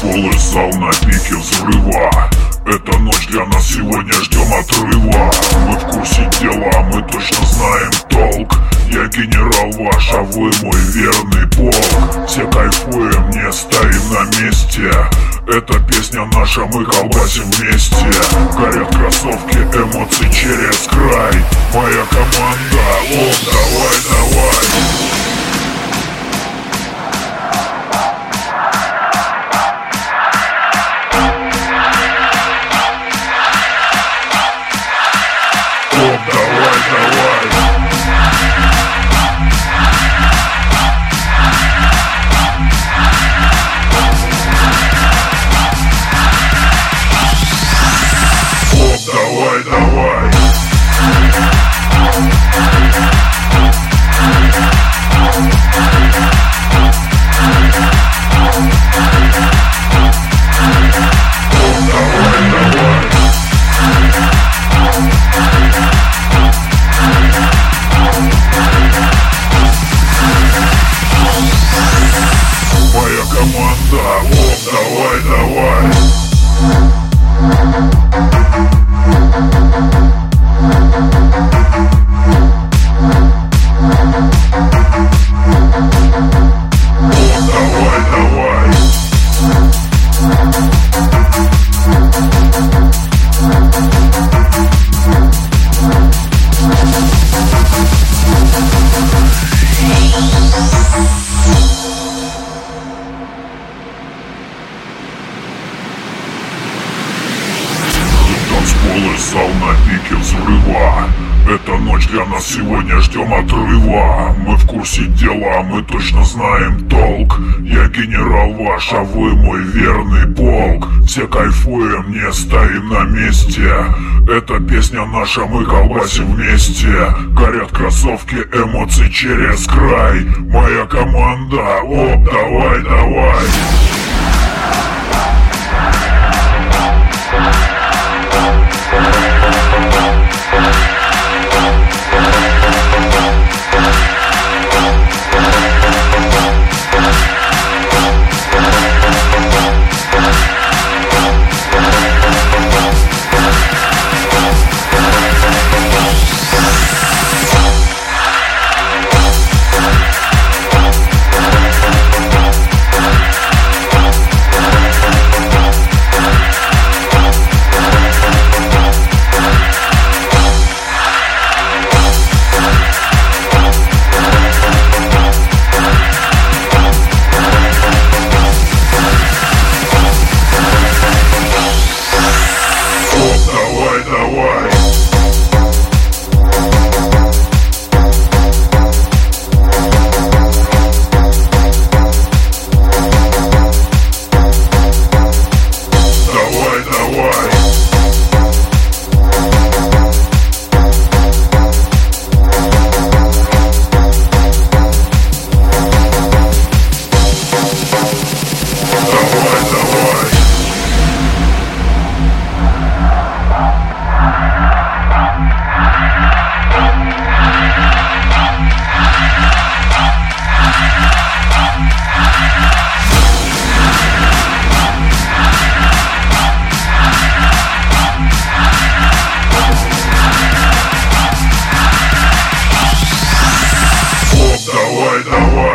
Танцпол и зал на пике взрыва. Эта ночь для нас сегодня, ждем отрыва. Мы в курсе дела, мы точно знаем толк. Я генерал ваш, а вы мой верный полк. Все кайфуем, не стоим на месте. Эта песня наша, мы колбасим вместе. Горят кроссовки, эмоции через край. Моя команда, о, давай, давай. Давай, давай. Моя команда, оп, давай, давай. Танцпол и зал на пике взрыва. Эта ночь для нас сегодня, ждем отрыва. Мы в курсе дела, мы точно знаем толк. Я генерал ваш, а вы мой верный полк. Все кайфуем, не стоим на месте. Эта песня наша, мы колбасим вместе. Горят кроссовки, эмоции через край. Моя команда, оп, давай, давай. Давай, давай.